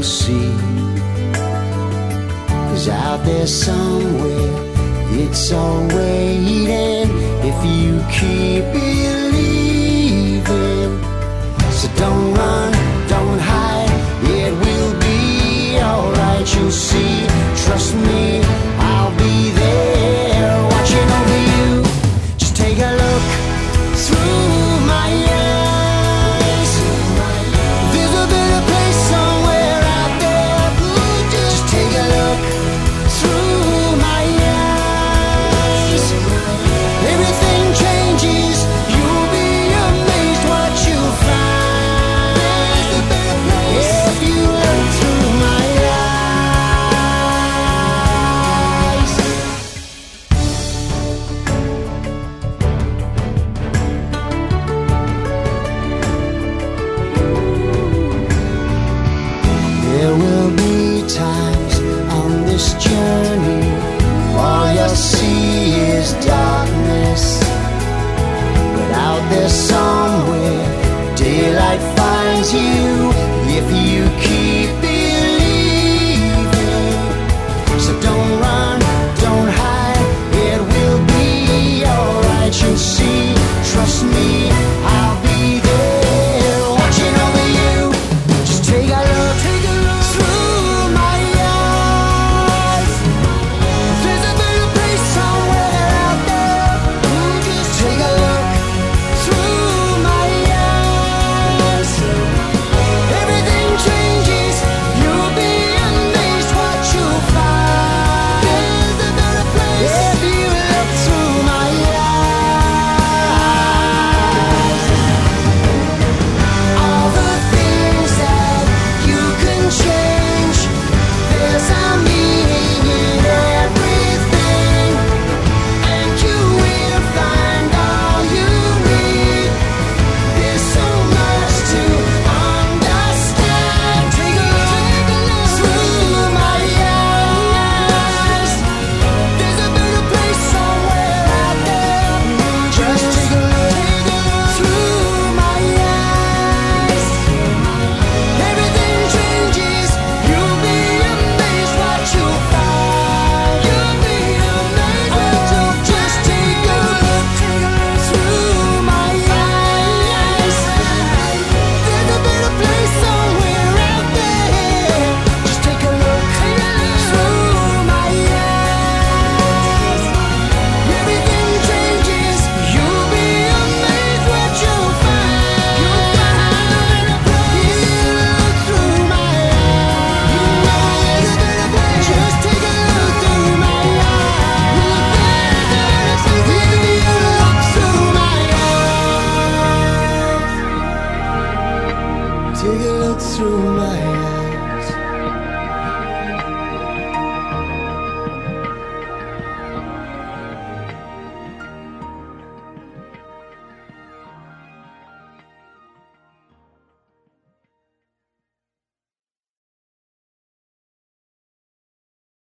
you'll see. 'Cause out there somewhere it's all waiting if you keep believing. So don't run, don't hide, it will be alright. You'll see, trust me, I'll be there watching over you. Just take a look through my eyes. There's a better place somewhere out there. Just take a look through my eyes. Everything changes, you'll be amazed what you'll find. If you look through my eyes. There will be times on this journey all you'll see is darkness. But out there somewhere daylight finds you.